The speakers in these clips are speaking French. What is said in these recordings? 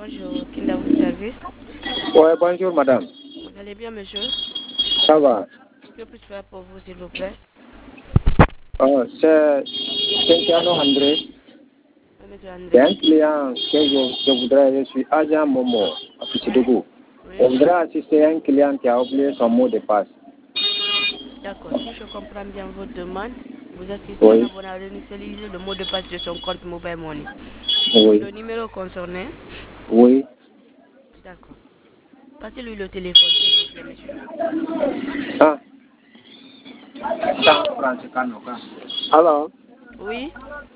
Bonjour, Kinda vous service. Ouais, bonjour madame. Vous allez bien, monsieur? Ça va. Que puis-je faire pour vous, s'il vous plaît? C'est Cristiano André. Oui, monsieur C'est un André. client que je voudrais, je suis agent Momo à Pichidougou. Oui. Je voudrais assister un client qui a oublié son mot de passe. D'accord, si je comprends bien votre demande, vous assistez un Oui, abonné à réinitialiser le mot de passe de son compte Mobile Money. oui, Le numéro concerné? oui. D'accord. Passez-lui le téléphone, s'il vous plaît, monsieur. Ah, ça, Francis Kanoka. Alors, Oui,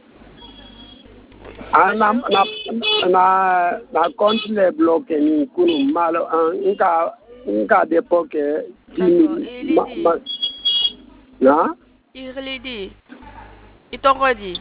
na monsieur? compte les bloqué ni kunu malo nka d'époque D'accord, il est dit. na Il est dit. Il t'en redit.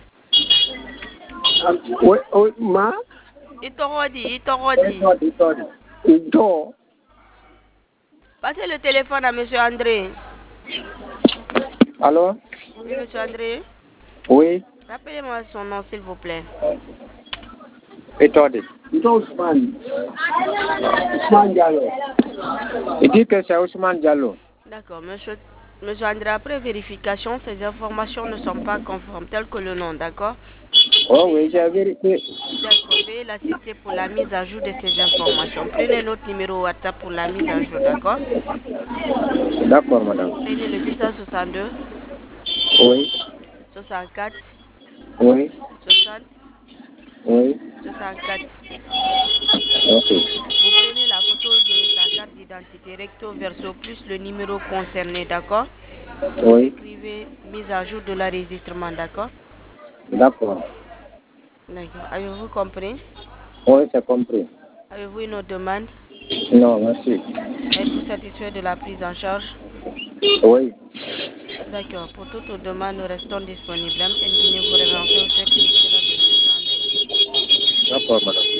oui ma Il t'en redit, il t'en redit. do Passez le téléphone à monsieur André. alors Oui, monsieur André. oui Rappelez-moi son nom, s'il vous plaît. Étonné. Ousmane Diallo. Il dit que c'est Ousmane Diallo. D'accord, monsieur André, après vérification, ces informations ne sont pas conformes, telles que le nom, d'accord? Oh oui, j'ai vérifié. D'accord, veuillez l'assister pour la mise à jour de ces informations. Prenez notre numéro WhatsApp pour la mise à jour, d'accord? D'accord, madame. Prenez le 262 Oui, 64 oui, 60 oui. 64. Ok. Vous prenez la photo de sa carte d'identité recto verso plus le numéro concerné, d'accord? Vous Oui, écrivez mise à jour de l'enregistrement, d'accord? d'accord. D'accord. Avez-vous compris? Oui, c'est compris. Avez-vous une autre demande? Non, merci. Êtes-vous satisfait de la prise en charge? Oui. D'accord. Pour toute autre demande, nous restons disponibles. MTN Guinée vous remercie. Vous souhaite une excellente journée, monsieur André. D'accord, madame.